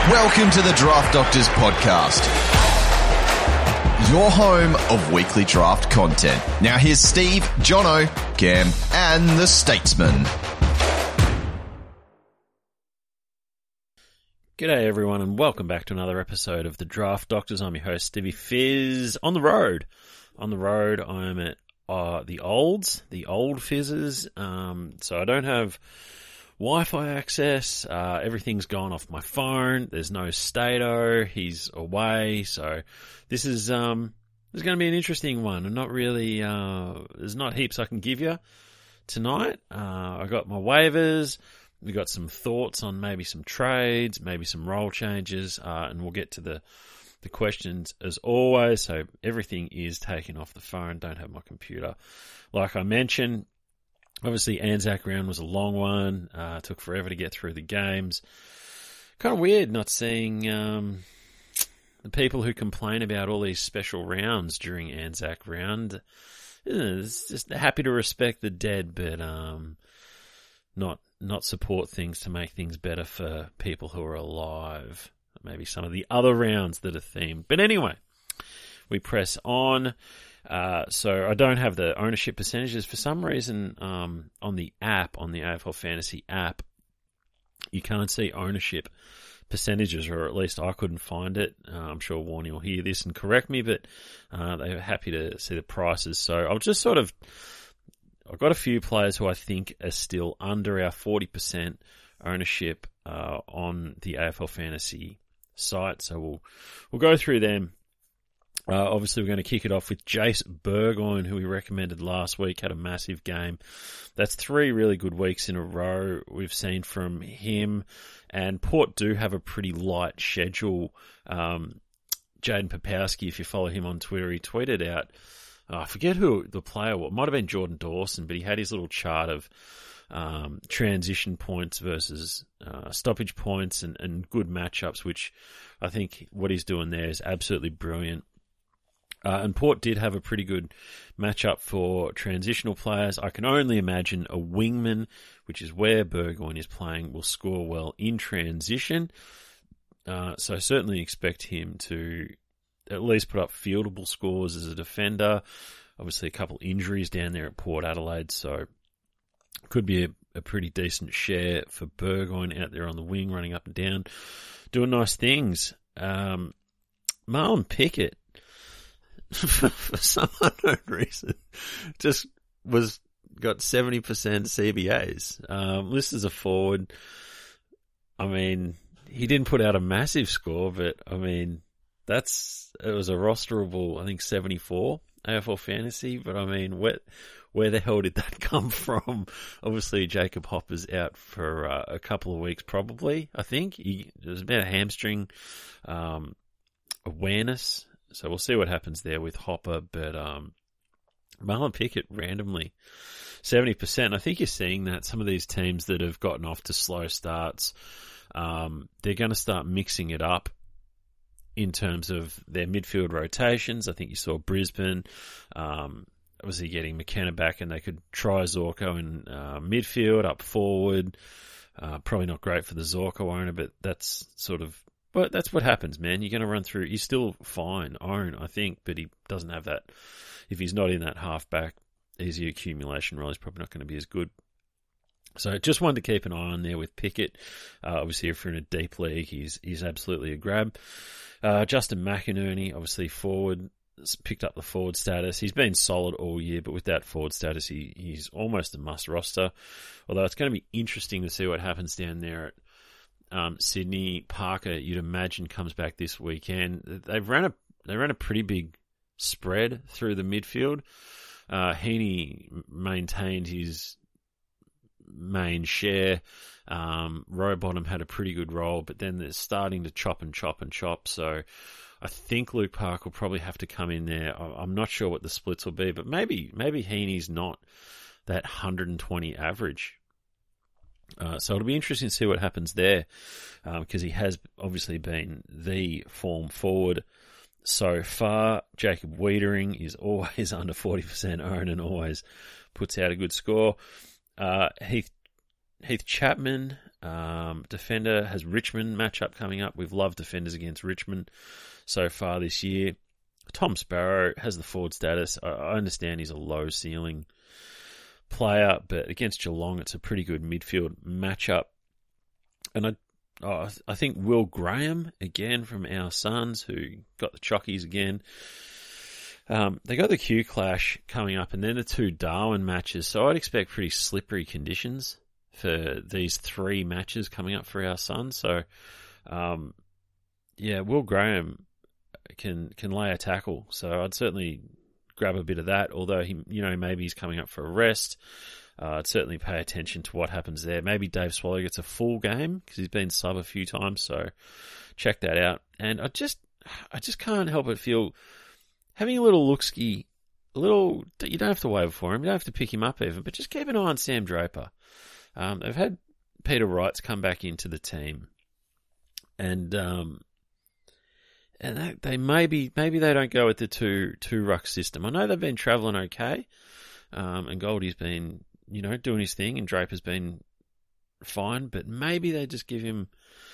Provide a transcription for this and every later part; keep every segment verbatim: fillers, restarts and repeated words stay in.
Welcome to the Draft Doctors Podcast, your home of weekly draft content. Now here's Steve, Jono, Cam, and the Statesman. G'day everyone and welcome back to another episode of the Draft Doctors. I'm your host Stevie Fizz. On the road. On the road I'm at uh, the olds, the old Fizzes. Um, so I don't have Wi-Fi access. Uh, everything's gone off my phone. There's no Stato. He's away. So this is um, this is going to be an interesting one. And not really, uh, there's not heaps I can give you tonight. Uh, I got my waivers. We got some thoughts on maybe some trades, maybe some role changes, uh, and we'll get to the the questions as always. So everything is taken off the phone. Don't have my computer. Like I mentioned, obviously Anzac round was a long one. Uh, took forever to get through the games. Kind of weird not seeing um, the people who complain about all these special rounds during Anzac round. It's just happy to respect the dead, but um, not. not support things to make things better for people who are alive. Maybe some of the other rounds that are themed. But anyway, we press on. Uh, so I don't have the ownership percentages. For some reason, um, on the app, on the A F L Fantasy app, you can't see ownership percentages, or at least I couldn't find it. Uh, I'm sure Warnie will hear this and correct me, but uh, they're happy to see the prices. So I'll just sort of I've got a few players who I think are still under our forty percent ownership uh, on the A F L Fantasy site, so we'll we'll go through them. Uh, obviously, we're going to kick it off with Jace Burgoyne, who we recommended last week, had a massive game. That's three really good weeks in a row we've seen from him, and Port do have a pretty light schedule. Um, Jaden Popowski, if you follow him on Twitter, he tweeted out, Oh, I forget who the player was. It might have been Jordan Dawson, but he had his little chart of um, transition points versus uh, stoppage points and, and good matchups, which I think what he's doing there is absolutely brilliant. Uh, and Port did have a pretty good matchup for transitional players. I can only imagine a wingman, which is where Burgoyne is playing, will score well in transition. Uh, so I certainly expect him to at least put up fieldable scores as a defender. Obviously a couple injuries down there at Port Adelaide, so could be a, a pretty decent share for Burgoyne out there on the wing, running up and down, doing nice things. Um, Marlon Pickett, for, for some unknown reason, just was got seventy percent C B As. Um, listed as a forward. I mean, he didn't put out a massive score, but I mean, That's it was a rosterable, I think, seventy-four A F L Fantasy. But I mean, where where the hell did that come from? Obviously, Jacob Hopper's out for uh, a couple of weeks, probably. I think he there's about a hamstring um, awareness, so we'll see what happens there with Hopper. But um, Marlon Pickett randomly seventy percent. I think you're seeing that some of these teams that have gotten off to slow starts, um, they're going to start mixing it up in terms of their midfield rotations. I think you saw Brisbane, um, obviously getting McKenna back, and they could try Zorko in uh, midfield, up forward. Uh, probably not great for the Zorko owner, but that's sort of, but that's what happens, man. You're going to run through, he's still fine, own, I think, but he doesn't have that. If he's not in that halfback, easy accumulation role, he's probably not going to be as good. So just wanted to keep an eye on there with Pickett. Uh, obviously, if you're in a deep league, he's he's absolutely a grab. Uh, Justin McInerney, obviously forward, picked up the forward status. He's been solid all year, but with that forward status, he, he's almost a must roster. Although it's going to be interesting to see what happens down there at um, Sydney. Parker, you'd imagine, comes back this weekend. They've ran a they ran a pretty big spread through the midfield. Uh, Heaney maintained his main share. Um, Rowbottom had a pretty good role, but then they're starting to chop and chop and chop. So I think Luke Park will probably have to come in there. I'm not sure what the splits will be, but maybe maybe Heaney's not that one hundred twenty average. Uh, so it'll be interesting to see what happens there, because um, he has obviously been the form forward so far. Jacob Wiedering is always under forty percent owned and always puts out a good score. Uh, Heath Heath Chapman, Um, defender has Richmond matchup coming up. We've loved defenders against Richmond so far this year. Tom Sparrow has the forward status. I, I understand he's a low ceiling player, but against Geelong, it's a pretty good midfield matchup. And I, oh, I think Will Graham, again from our Suns, who got the chockies again. Um, they got the Q Clash coming up, and then the two Darwin matches. So I'd expect pretty slippery conditions for these three matches coming up for our Suns. So, um, yeah, Will Graham can can lay a tackle. So I'd certainly grab a bit of that. Although he, you know, maybe he's coming up for a rest. Uh, I'd certainly pay attention to what happens there. Maybe Dave Swallow gets a full game because he's been sub a few times. So check that out. And I just, I just can't help but feel. Having a little look-ski, a little, you don't have to wait for him, you don't have to pick him up even, but just keep an eye on Sam Draper. Um, they've had Peter Wrights come back into the team, and um, and they, they maybe maybe they don't go with the two two ruck system. I know they've been travelling okay, um, and Goldie's been you know doing his thing, and Draper's been fine, but maybe they just give him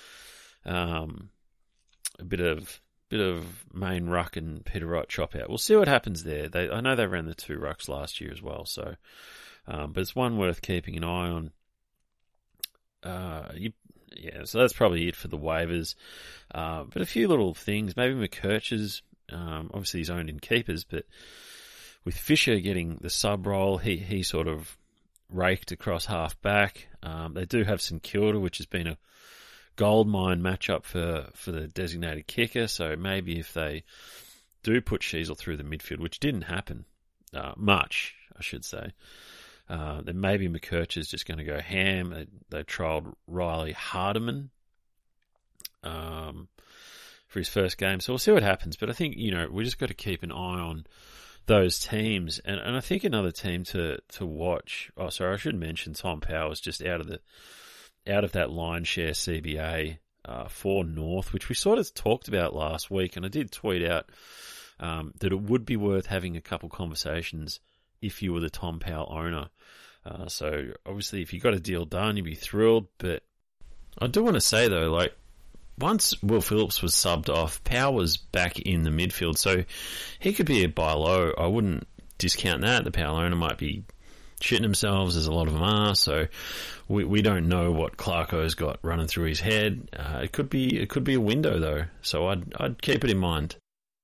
um, a bit of. Bit of main ruck and Peter Wright chop out. We'll see what happens there. They, I know they ran the two rucks last year as well, so um, but it's one worth keeping an eye on. Uh, you, yeah, so that's probably it for the waivers. Uh, but a few little things. Maybe McKerch's, um, obviously he's owned in keepers, but with Fisher getting the sub role, he he sort of raked across half back. Um, they do have St Kilda, which has been a goldmine matchup for, for the designated kicker, so maybe if they do put Sheasel through the midfield, which didn't happen uh, much, I should say, uh, then maybe McKerch is just going to go ham. They, they trialled Riley Hardiman um, for his first game, so we'll see what happens. But I think, you know, we just got to keep an eye on those teams, and, and I think another team to, to watch, oh, sorry, I should mention Tom Powers just out of the out of that line share C B A uh, for North, which we sort of talked about last week, and I did tweet out um, that it would be worth having a couple conversations if you were the Tom Powell owner. Uh, so obviously if you got a deal done, you'd be thrilled, but I do want to say though, like, once Will Phillips was subbed off, Powell was back in the midfield, so he could be a buy low. I wouldn't discount that. The Powell owner might be shitting themselves, as a lot of them are, so we we don't know what Clarko's got running through his head. Uh, it could be it could be a window though, so I'd I'd keep it in mind.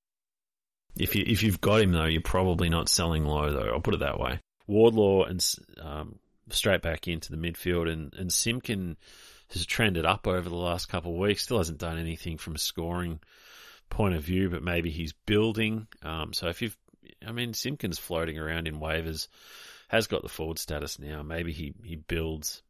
If you if you've got him though, you're probably not selling low though. I'll put it that way. Wardlaw and um, straight back into the midfield, and and Simpkin has trended up over the last couple of weeks. Still hasn't done anything from a scoring point of view, but maybe he's building. Um, so if you've, I mean, Simpkin's floating around in waivers. Has got the forward status now. Maybe he, he builds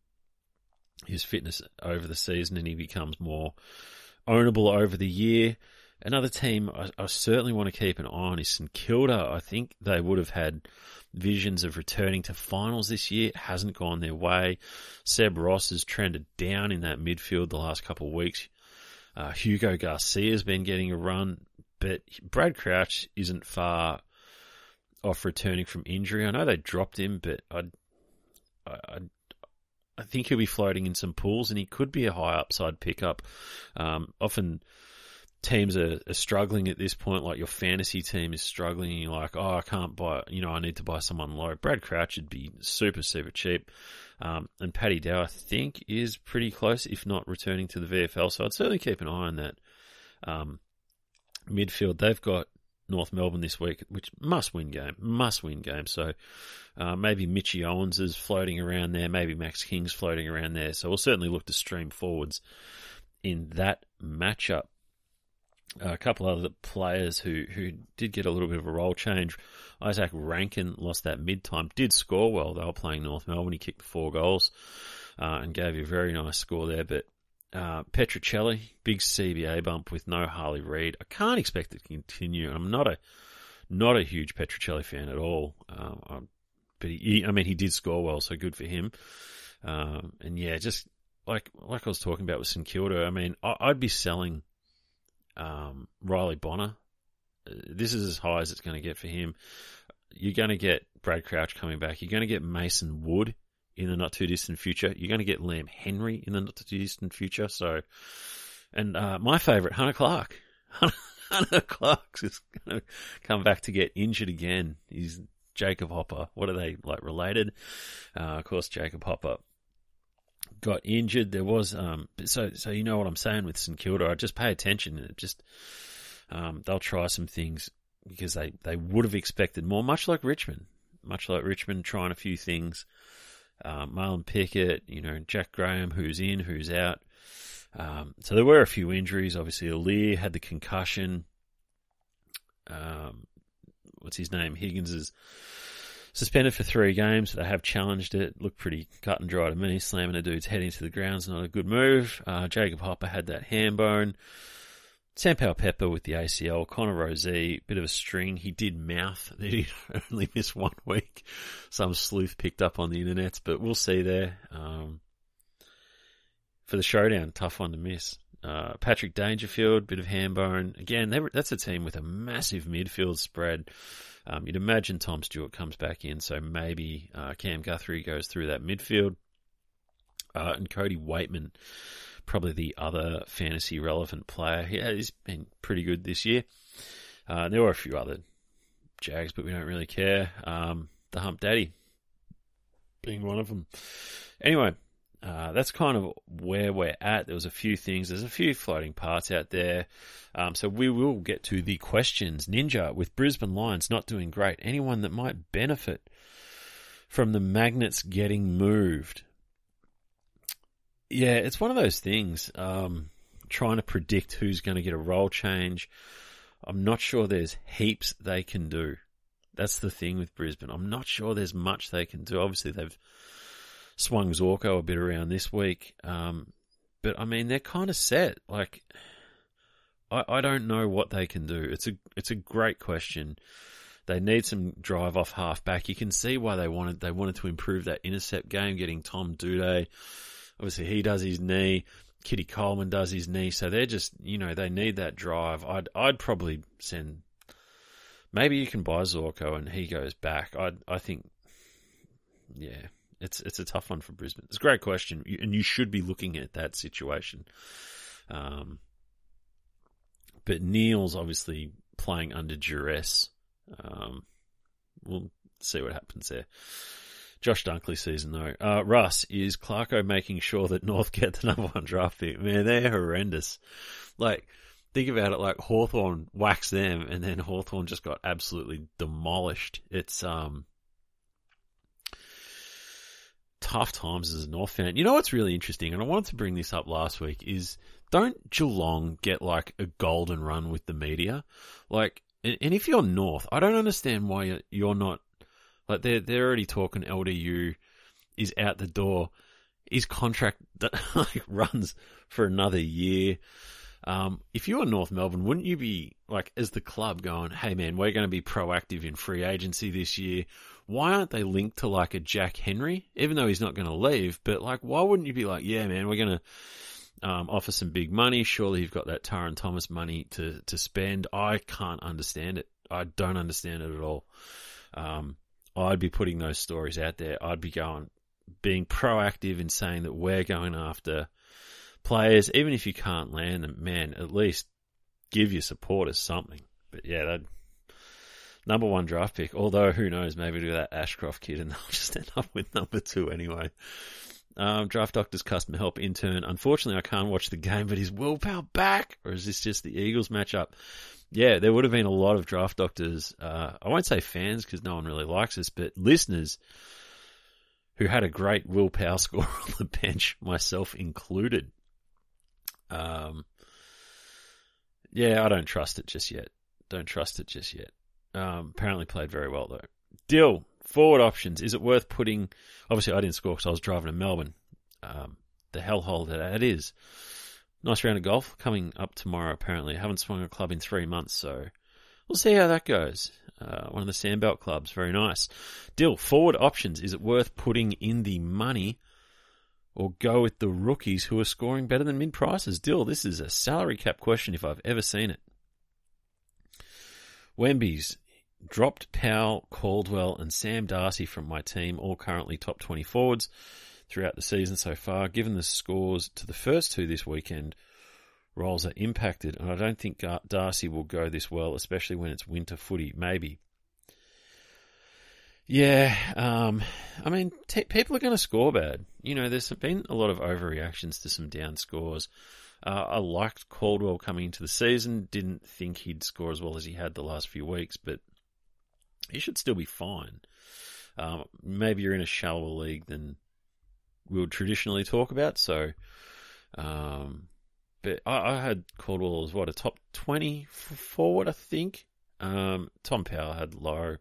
his fitness over the season and he becomes more ownable over the year. Another team I, I certainly want to keep an eye on is St Kilda. I think they would have had visions of returning to finals this year. It hasn't gone their way. Seb Ross has trended down in that midfield the last couple of weeks. Uh, Hugo Garcia's been getting a run, but Brad Crouch isn't far off returning from injury. I know they dropped him, but I'd, I I think he'll be floating in some pools, and he could be a high upside pickup. Um, often teams are, are struggling at this point, like your fantasy team is struggling, and you're like, oh, I can't buy, you know, I need to buy someone low. Brad Crouch would be super, super cheap. Um, and Paddy Dow, I think, is pretty close, if not returning to the V F L, so I'd certainly keep an eye on that. Um, midfield, they've got North Melbourne this week, which must win game, must win game. So uh, maybe Mitchie Owens is floating around there, maybe Max King's floating around there. So we'll certainly look to stream forwards in that matchup. Uh, a couple other players who, who did get a little bit of a role change. Isaac Rankin lost that mid-time, did score well. They were playing North Melbourne. He kicked four goals uh, and gave you a very nice score there. But Uh, Petruccelli, big C B A bump with no Harley Reid. I can't expect it to continue. I'm not a not a huge Petruccelli fan at all. Um, but he, I mean, he did score well, so good for him. Um, and yeah, just like like I was talking about with St Kilda, I mean, I, I'd be selling um, Riley Bonner. This is as high as it's going to get for him. You're going to get Brad Crouch coming back. You're going to get Mason Wood in the not too distant future. You're going to get Liam Henry in the not too distant future. So, and uh, my favourite, Hunter Clark. Hunter Clark is going to come back to get injured again. He's Jacob Hopper. What are they, like, related? Uh, of course, Jacob Hopper got injured. There was um, so so you know what I'm saying with St Kilda. I just pay attention. It just um, they'll try some things because they, they would have expected more. Much like Richmond, much like Richmond trying a few things. Um, Marlon Pickett, you know, Jack Graham, who's in, who's out. Um, so there were a few injuries. Obviously, Alir had the concussion. Um, what's his name? Higgins is suspended for three games. They have challenged it. Looked pretty cut and dry to me. Slamming a dude's head into the ground's not a good move. Uh, Jacob Hopper had that ham bone. Sam Powell-Pepper with the A C L. Connor Rozee, bit of a string. He did mouth that he'd only missed one week. Some sleuth picked up on the internet, but we'll see there. Um, for the showdown, tough one to miss. Uh, Patrick Dangerfield, bit of ham bone. Again, they were, that's a team with a massive midfield spread. Um, you'd imagine Tom Stewart comes back in, so maybe uh, Cam Guthrie goes through that midfield. Uh, and Cody Waitman, probably the other fantasy relevant player. Yeah, he's been pretty good this year. Uh, there were a few other Jags, but we don't really care. Um, the Hump Daddy being one of them. Anyway, uh, that's kind of where we're at. There was a few things. There's a few floating parts out there. Um, so we will get to the questions. Ninja, with Brisbane Lions not doing great, anyone that might benefit from the Magnets getting moved? Yeah, it's one of those things, um, trying to predict who's going to get a role change. I'm not sure there's heaps they can do. That's the thing with Brisbane. I'm not sure there's much they can do. Obviously, they've swung Zorko a bit around this week. Um, but, I mean, they're kind of set. Like, I, I don't know what they can do. It's a it's a great question. They need some drive off half back. You can see why they wanted they wanted to improve that intercept game, getting Tom Doedee. Obviously, he does his knee. Kitty Coleman does his knee. So they're just, you know, they need that drive. I'd I'd probably send. Maybe you can buy Zorko and he goes back. I I think, yeah, it's it's a tough one for Brisbane. It's a great question, and you should be looking at that situation. Um, but Neil's obviously playing under duress. Um, we'll see what happens there. Josh Dunkley season, though. Uh, Russ, is Clarko making sure that North get the number one draft pick? Man, they're horrendous. Like, think about it, like Hawthorn waxed them, and then Hawthorn just got absolutely demolished. It's um tough times as a North fan. You know what's really interesting, and I wanted to bring this up last week, is don't Geelong get, like, a golden run with the media? Like, and, and if you're North, I don't understand why you're, you're not. Like, they're, they're already talking L D U is out the door. His contract that, like, runs for another year. Um, if you're North Melbourne, wouldn't you be, like, as the club going, hey, man, we're going to be proactive in free agency this year. Why aren't they linked to, like, a Jack Henry? Even though he's not going to leave. But, like, why wouldn't you be like, yeah, man, we're going to um, offer some big money. Surely you've got that Taran Thomas money to, to spend. I can't understand it. I don't understand it at all. Um, I'd be putting those stories out there. I'd be going, being proactive in saying that we're going after players, even if you can't land them, man, at least give your supporters something. But yeah, that number one draft pick, although who knows, maybe do that Ashcroft kid and they'll just end up with number two anyway. Um, Draft Doctor's customer help intern. Unfortunately, I can't watch the game, but is Will Powell back? Or is this just the Eagles matchup? Yeah, there would have been a lot of Draft Doctors, uh, I won't say fans because no one really likes us, but listeners who had a great Will Powell score on the bench, myself included. Um, yeah, I don't trust it just yet. Don't trust it just yet. Um, apparently played very well though. Dill, forward options. Is it worth putting, obviously I didn't score because I was driving to Melbourne. Um, the hellhole that that is. Nice round of golf coming up tomorrow, apparently. I haven't swung a club in three months, so we'll see how that goes. Uh, one of the Sandbelt clubs. Very nice. Dill, forward options. Is it worth putting in the money or go with the rookies who are scoring better than mid-prices? Dill, this is a salary cap question if I've ever seen it. Wemby's, dropped Powell, Caldwell and Sam Darcy from my team, all currently top twenty forwards throughout the season so far. Given the scores to the first two this weekend, roles are impacted, and I don't think Darcy will go this well, especially when it's winter footy. Maybe. Yeah, um, I mean, t- people are going to score bad. You know, there's been a lot of overreactions to some down scores. Uh, I liked Caldwell coming into the season. Didn't think he'd score as well as he had the last few weeks, but he should still be fine. Um, maybe you're in a shallower league than we would traditionally talk about. So, um, but I, I had Caldwell as what, a top twenty forward, I think. Um, Tom Powell had low.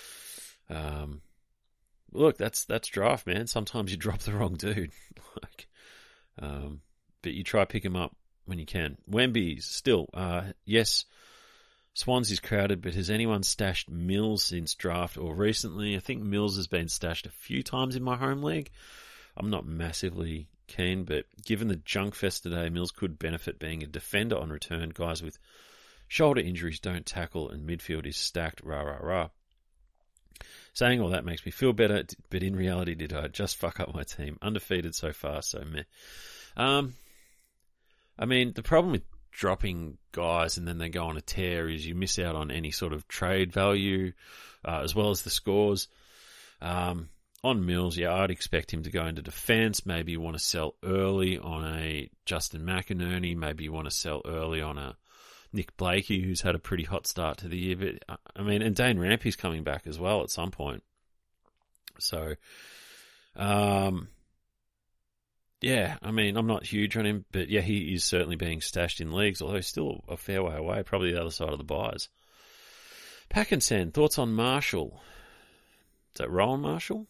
Um, look, that's that's draft, man. Sometimes you drop the wrong dude. like, um, but you try to pick him up when you can. Wemby's still, uh, yes. Swansea's crowded, but has anyone stashed Mills since draft or recently? I think Mills has been stashed a few times in my home league. I'm not massively keen, but given the junk fest today, Mills could benefit being a defender on return. Guys with shoulder injuries don't tackle, and midfield is stacked. Rah, rah, rah. Saying all that makes me feel better, but in reality, did I just fuck up my team? Undefeated so far, so meh. Um, I mean, the problem with dropping guys and then they go on a tear is you miss out on any sort of trade value, uh, as well as the scores. Um, on Mills, yeah, I'd expect him to go into defence. Maybe you want to sell early on a Justin McInerney. Maybe you want to sell early on a Nick Blakey, who's had a pretty hot start to the year. But I mean, and Dane Rampy's coming back as well at some point. So, um, yeah, I mean, I'm not huge on him, but yeah, he is certainly being stashed in leagues, although still a fair way away, probably the other side of the buys. Packinson, thoughts on Marshall? Is that Rowan Marshall?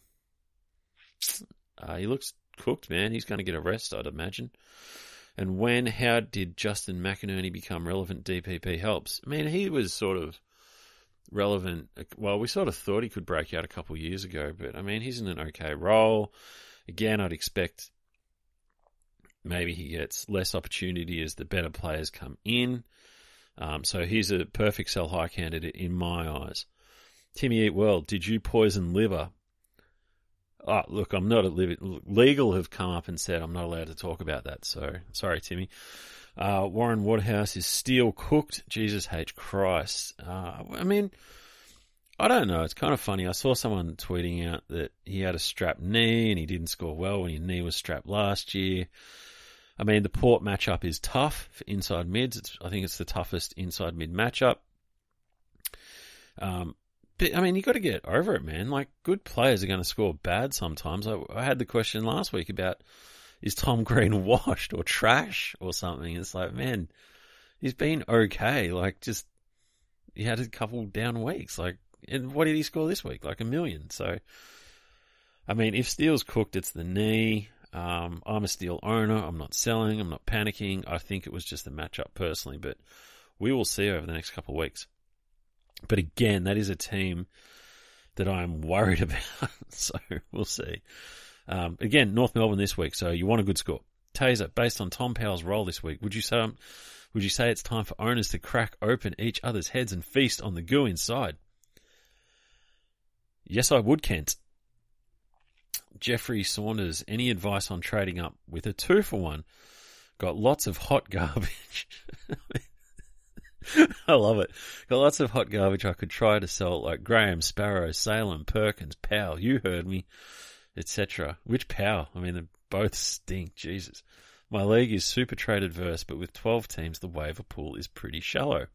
Uh, he looks cooked, man. He's going to get a rest, I'd imagine. And when, how did Justin McInerney become relevant? D P P helps. I mean, he was sort of relevant. Well, we sort of thought he could break out a couple of years ago, but I mean, he's in an okay role. Again, I'd expect maybe he gets less opportunity as the better players come in. Um, so he's a perfect sell high candidate in my eyes. Timmy Eat World, did you poison liver? Oh, look, I'm not at liberty. Legal have come up and said I'm not allowed to talk about that. So, sorry, Timmy. Uh, Warren Waterhouse is steel cooked. Jesus H. Christ. Uh, I mean, I don't know. It's kind of funny. I saw someone tweeting out that he had a strapped knee and he didn't score well when his knee was strapped last year. I mean, the Port matchup is tough for inside mids. It's, I think it's the toughest inside mid matchup. Um, But, I mean, you got to get over it, man. Like, good players are going to score bad sometimes. I, I had the question last week about, is Tom Green washed or trash or something? It's like, man, he's been okay. Like, just, he had a couple down weeks. Like, and what did he score this week? Like a million. So, I mean, if Steele's cooked, it's the knee. Um, I'm a Steele owner. I'm not selling. I'm not panicking. I think it was just a matchup personally, but we will see over the next couple of weeks. But again, that is a team that I'm worried about, so we'll see. Um, again, North Melbourne this week, so you want a good score. Taser, based on Tom Powell's role this week, would you say um, would you say it's time for owners to crack open each other's heads and feast on the goo inside? Yes, I would, Kent. Jeffrey Saunders, any advice on trading up with a two for one? Got lots of hot garbage. I love it. Got lots of hot garbage I could try to sell, like Graham, Sparrow, Salem, Perkins, Powell, you heard me, et cetera. Which Powell? I mean, they both stink. Jesus. My league is super trade adverse, but with twelve teams, the waiver pool is pretty shallow.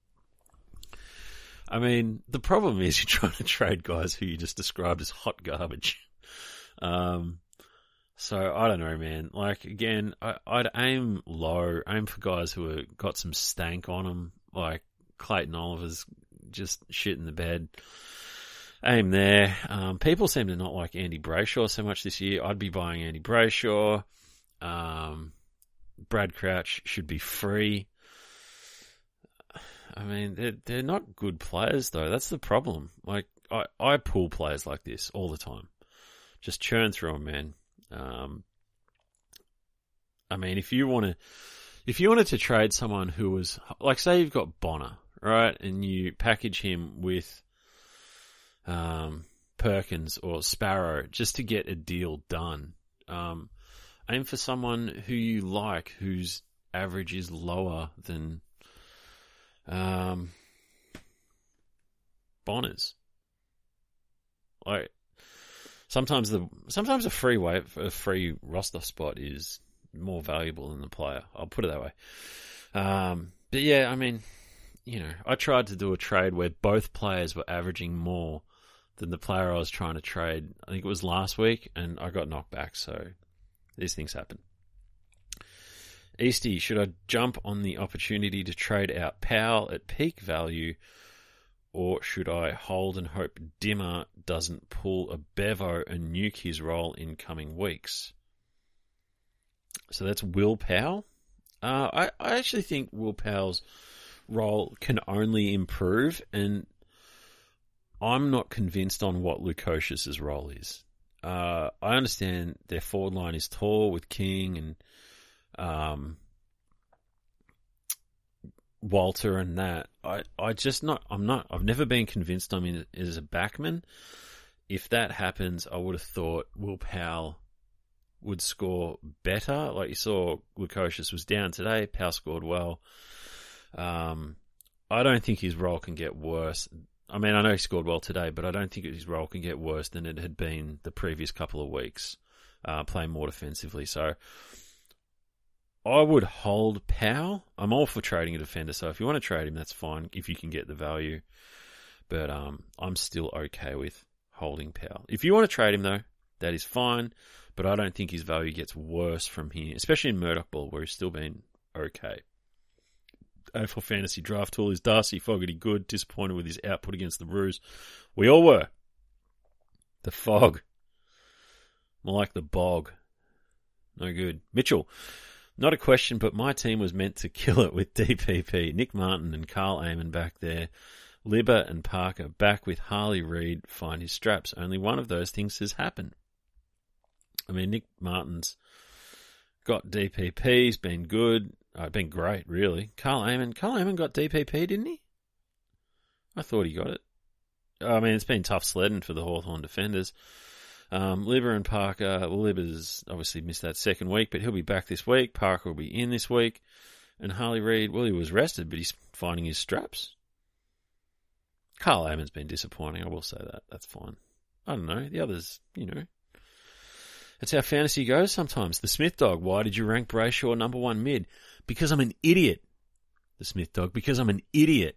I mean, the problem is you're trying to trade guys who you just described as hot garbage. Um, so I don't know, man. Like, again, I, I'd aim low, aim for guys who have got some stank on them. Like Clayton Oliver's just shit in the bed. Aim there. Um, people seem to not like Andy Brayshaw so much this year. I'd be buying Andy Brayshaw. Um, Brad Crouch should be free. I mean, they're, they're not good players, though. That's the problem. Like, I, I pull players like this all the time. Just churn through them, man. Um, I mean, if you want to... If you wanted to trade someone who was, like, say you've got Bonner, right, and you package him with um, Perkins or Sparrow just to get a deal done. Um, aim for someone who you like, whose average is lower than um, Bonner's. Like sometimes the sometimes a free way a free roster spot is more valuable than the player. I'll put it that way. Um, but yeah, I mean, you know, I tried to do a trade where both players were averaging more than the player I was trying to trade. I think it was last week, and I got knocked back. So these things happen. Easty, should I jump on the opportunity to trade out Powell at peak value, or should I hold and hope Dimmer doesn't pull a Bevo and nuke his role in coming weeks? So that's Will Powell. Uh, I, I actually think Will Powell's role can only improve, and I'm not convinced on what Lukosius's role is. Uh, I understand their forward line is tall with King and um, Walter and that. I, I just not, I'm not, I've never been convinced I'm in as a backman. If that happens, I would have thought Will Powell would score better. Like you saw, Lukosius was down today. Powell scored well. Um, I don't think his role can get worse. I mean, I know he scored well today, but I don't think his role can get worse than it had been the previous couple of weeks, uh, playing more defensively. So I would hold Powell. I'm all for trading a defender, so if you want to trade him, that's fine, if you can get the value. But um, I'm still okay with holding Powell. If you want to trade him, though, that is fine, but I don't think his value gets worse from here, especially in Murdoch Ball, where he's still been okay. A F L Fantasy Draft Tool is Darcy Fogarty good, disappointed with his output against the Roos. We all were. The fog. More like the bog. No good. Mitchell, not a question, but my team was meant to kill it with D P P. Nick Martin and Carl Amon back there. Libba and Parker back with Harley Reid find his straps. Only one of those things has happened. I mean, Nick Martin's got D P P. He's been good. Oh, been great, really. Carl Amon, Carl Amon got D P P, didn't he? I thought he got it. I mean, it's been tough sledding for the Hawthorn defenders. Um, Libba and Parker, well, Libba's obviously missed that second week, but he'll be back this week. Parker will be in this week. And Harley Reid, well, he was rested, but he's finding his straps. Carl Amon's been disappointing, I will say that. That's fine. I don't know. The others, you know. That's how fantasy goes sometimes. The Smith Dog, why did you rank Brayshaw number one mid? Because I'm an idiot. The Smith Dog, because I'm an idiot.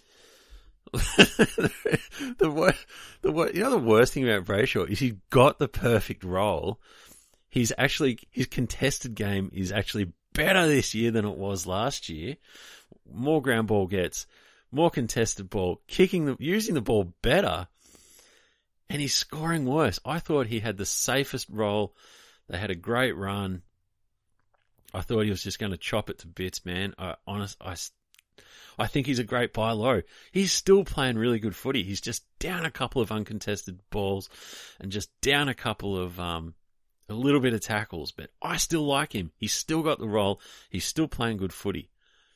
the worst, the worst, you know the worst thing about Brayshaw is he's got the perfect role. He's actually, his contested game is actually better this year than it was last year. More ground ball gets, more contested ball, kicking the, using the ball better, and he's scoring worse. I thought he had the safest role. They had a great run. I thought he was just going to chop it to bits, man. I honest, I, I think he's a great buy low. He's still playing really good footy. He's just down a couple of uncontested balls and just down a couple of, um, a little bit of tackles, but I still like him. He's still got the role. He's still playing good footy.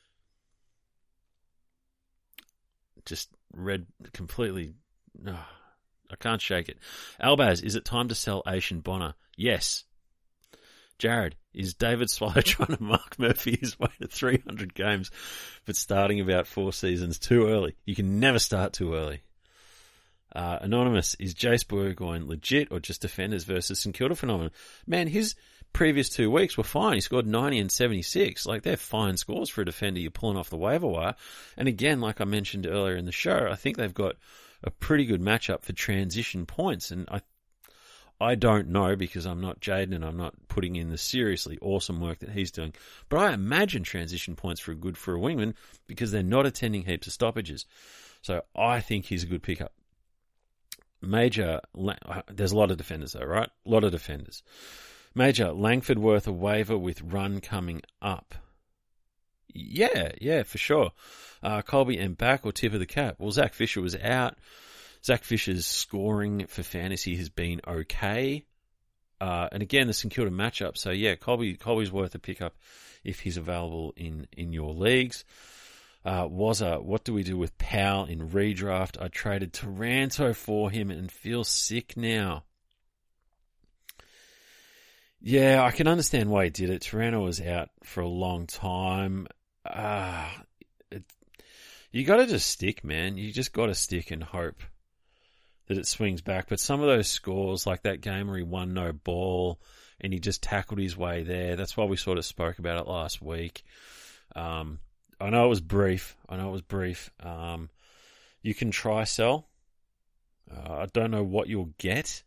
Just read completely, oh, I can't shake it. Albaz, is it time to sell Aishan Bonner? Yes. Jared, is David Swallow trying to Mark Murphy his way to three hundred games, but starting about four seasons too early? You can never start too early. Uh, Anonymous, is Jace Burgoyne legit or just defenders versus St Kilda phenomenon? Man, his previous two weeks were fine. He scored ninety and seventy-six. Like, they're fine scores for a defender you're pulling off the waiver wire. And again, like I mentioned earlier in the show, I think they've got a pretty good matchup for transition points. And I I don't know because I'm not Jaden and I'm not putting in the seriously awesome work that he's doing. But I imagine transition points are good for a wingman because they're not attending heaps of stoppages. So I think he's a good pickup. Major, there's a lot of defenders though, right? A lot of defenders. Major, Langford worth a waiver with run coming up. Yeah, yeah, for sure. Uh, Colby and back or tip of the cap? Well, Zach Fisher was out. Zach Fisher's scoring for fantasy has been okay. Uh, and again, the St Kilda matchup. So yeah, Colby, Colby's worth a pickup if he's available in, in your leagues. Uh, Wazza, what do we do with Powell in redraft? I traded Taranto for him and feel sick now. Yeah, I can understand why he did it. Taranto was out for a long time. Uh, it, you got to just stick, man. You just got to stick and hope that it swings back. But some of those scores, like that game where he won no ball and he just tackled his way there, that's why we sort of spoke about it last week. Um, I know it was brief. I know it was brief. Um, you can try sell. Uh, I don't know what you'll get.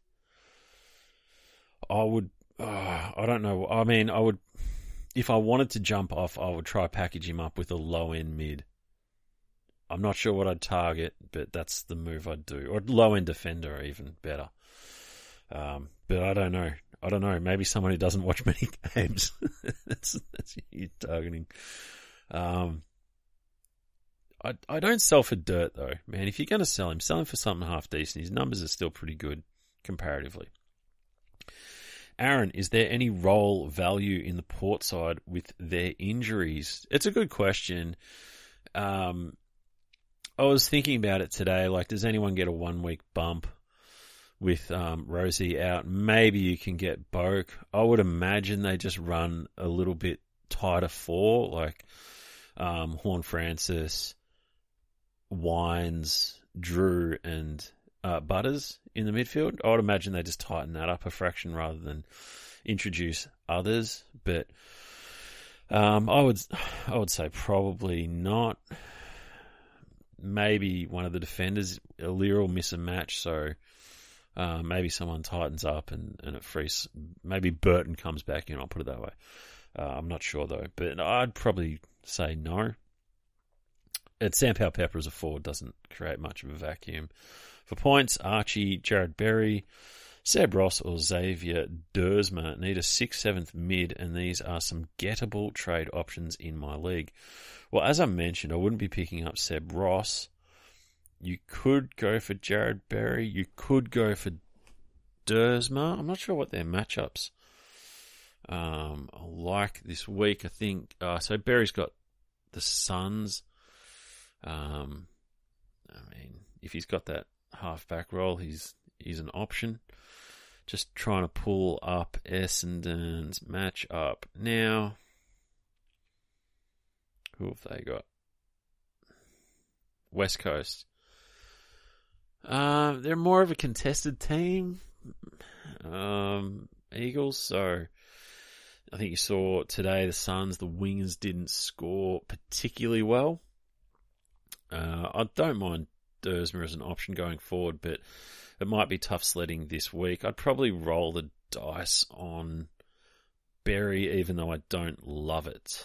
I would... Uh, I don't know. I mean, I would, if I wanted to jump off, I would try package him up with a low end mid. I'm not sure what I'd target, but that's the move I'd do, or low end defender, even better. Um, but I don't know. I don't know. Maybe someone who doesn't watch many games. that's that's who you're targeting. Um, I I don't sell for dirt though, man. If you're going to sell him, sell him for something half decent. His numbers are still pretty good comparatively. Aaron, is there any role value in the Port side with their injuries? It's a good question. Um, I was thinking about it today. Like, does anyone get a one-week bump with um, Rosie out? Maybe you can get Boak. I would imagine they just run a little bit tighter four, like um, Horne-Francis, Wines, Drew, and uh, Butters in the midfield. I would imagine they just tighten that up a fraction rather than introduce others. But um, I would, I would say probably not. Maybe one of the defenders, Alir, will miss a match, so uh, maybe someone tightens up and, and it frees. Maybe Burton comes back in. I'll put it that way. Uh, I'm not sure though, but I'd probably say no. At Sam Powell Pepper as a forward doesn't create much of a vacuum. For points, Archie, Jared Berry, Seb Ross or Xavier Dersma need a sixth, seventh mid, and these are some gettable trade options in my league. Well, as I mentioned, I wouldn't be picking up Seb Ross. You could go for Jared Berry. You could go for Dersma. I'm not sure what their matchups um, are like this week. I think uh, so. Berry's got the Suns. Um, I mean, if he's got that half-back role, he's he's an option. Just trying to pull up Essendon's match up now. Who have they got? West Coast. Uh, they're more of a contested team, um, Eagles. So I think you saw today the Suns, the wingers didn't score particularly well. Uh, I don't mind Dersma as an option going forward, but it might be tough sledding this week. I'd probably roll the dice on Berry, even though I don't love it.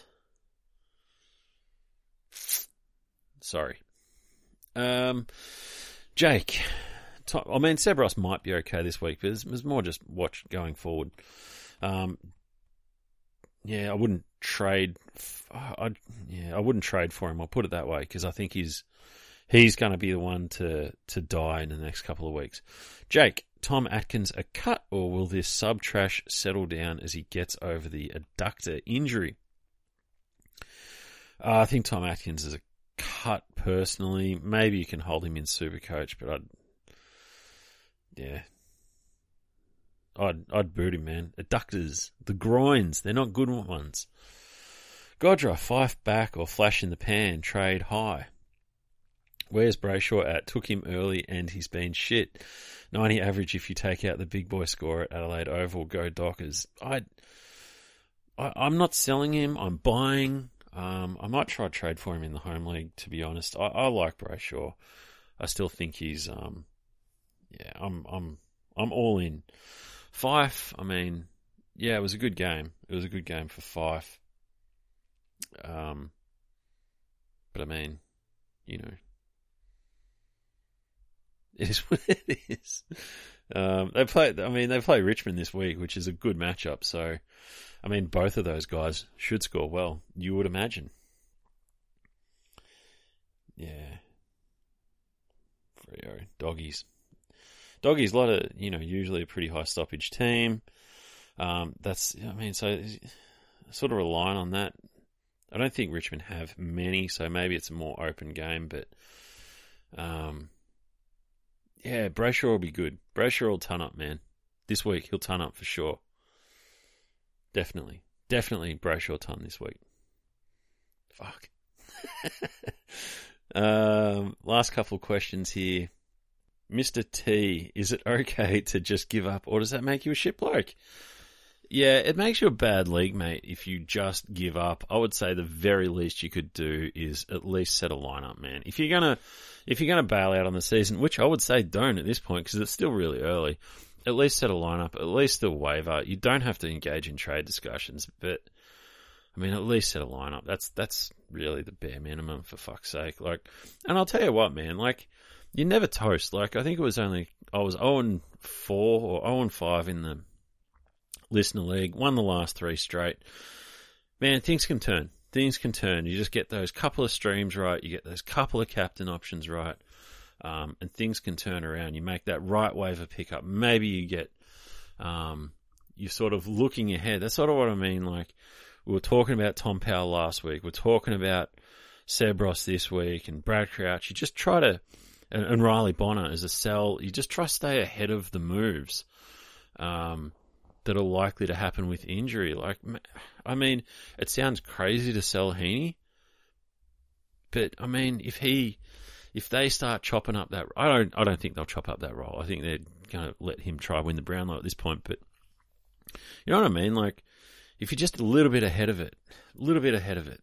Sorry. Um, Jake. I mean, Seb Ross might be okay this week, but it's more just watch going forward. Um, yeah, I wouldn't trade. I'd, yeah, I wouldn't trade for him. I'll put it that way because I think he's he's going to be the one to to die in the next couple of weeks. Jake, Tom Atkins a cut, or will this sub trash settle down as he gets over the adductor injury? Uh, I think Tom Atkins is a cut personally. Maybe you can hold him in Supercoach, but I'd yeah. I'd I'd boot him, man. Adductors, the groins, they're not good ones. Godra, Fife back or flash in the pan, trade high. Where's Brayshaw at? Took him early and he's been shit. ninety average if you take out the big boy score at Adelaide Oval. Go Dockers. I, I I'm not selling him. I'm buying. Um, I might try to trade for him in the home league. To be honest, I, I like Brayshaw. I still think he's um, yeah. I'm I'm I'm all in. Fife, I mean, yeah, it was a good game. It was a good game for Fife. Um, but I mean, you know, it is what it is. Um, they play. I mean, they play Richmond this week, which is a good matchup. So, I mean, both of those guys should score well. You would imagine. Yeah. Freo, doggies. Doggies, a lot of, you know, usually a pretty high stoppage team. Um, that's, I mean, so sort of relying on that. I don't think Richmond have many, so maybe it's a more open game. But um, yeah, Brayshaw will be good. Brayshaw will ton up, man. This week he'll ton up for sure. Definitely, definitely Brayshaw ton this week. Fuck. um, last couple of questions here. Mister T, is it okay to just give up, or does that make you a shit bloke? Yeah, it makes you a bad league mate if you just give up. I would say the very least you could do is at least set a lineup, man. If you're gonna, if you're gonna bail out on the season, which I would say don't at this point because it's still really early, at least set a lineup, at least still waiver. You don't have to engage in trade discussions, but I mean, at least set a lineup. That's that's really the bare minimum, for fuck's sake. Like, and I'll tell you what, man. Like, you never toast. Like, I think it was only I was zero and four or zero and five in the Listener League, won the last three straight. Man, things can turn. Things can turn. You just get those couple of streams right. You get those couple of captain options right. Um, and things can turn around. You make that right waiver pickup. Maybe you get, um, you're sort of looking ahead. That's sort of what I mean. Like, we were talking about Tom Powell last week. We're talking about Seb Ross this week and Brad Crouch. You just try to, and, and Riley Bonner as a sell, you just try to stay ahead of the moves. Um, that are likely to happen with injury. Like, I mean, it sounds crazy to sell Heaney, but I mean, if he, if they start chopping up that, I don't, I don't think they'll chop up that role. I think they're going to let him try win the Brownlow at this point. But you know what I mean? Like, if you're just a little bit ahead of it, a little bit ahead of it,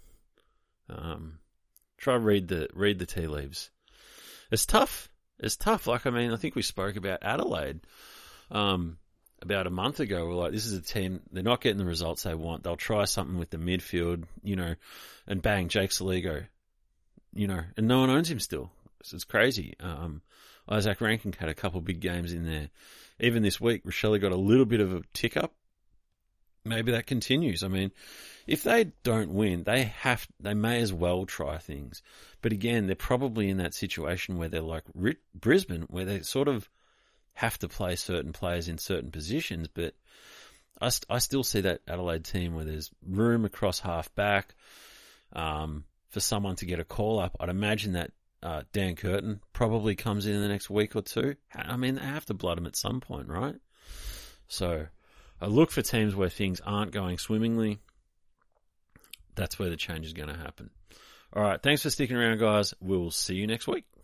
um, try read the read the tea leaves. It's tough. It's tough. Like, I mean, I think we spoke about Adelaide. Um, About a month ago, we're like, this is a team, they're not getting the results they want. They'll try something with the midfield, you know, and bang, Jake Saligo, you know, and no one owns him still. So it's crazy. Um, Isaac Rankin had a couple of big games in there. Even this week, Rochelle got a little bit of a tick up. Maybe that continues. I mean, if they don't win, they have, they may as well try things. But again, they're probably in that situation where they're like Brisbane, where they sort of have to play certain players in certain positions, but I, st- I still see that Adelaide team where there's room across half back um, for someone to get a call up. I'd imagine that uh, Dan Curtin probably comes in, in the next week or two. I mean, they have to blood him at some point, right? So I look for teams where things aren't going swimmingly. That's where the change is going to happen. All right, thanks for sticking around, guys. We'll see you next week.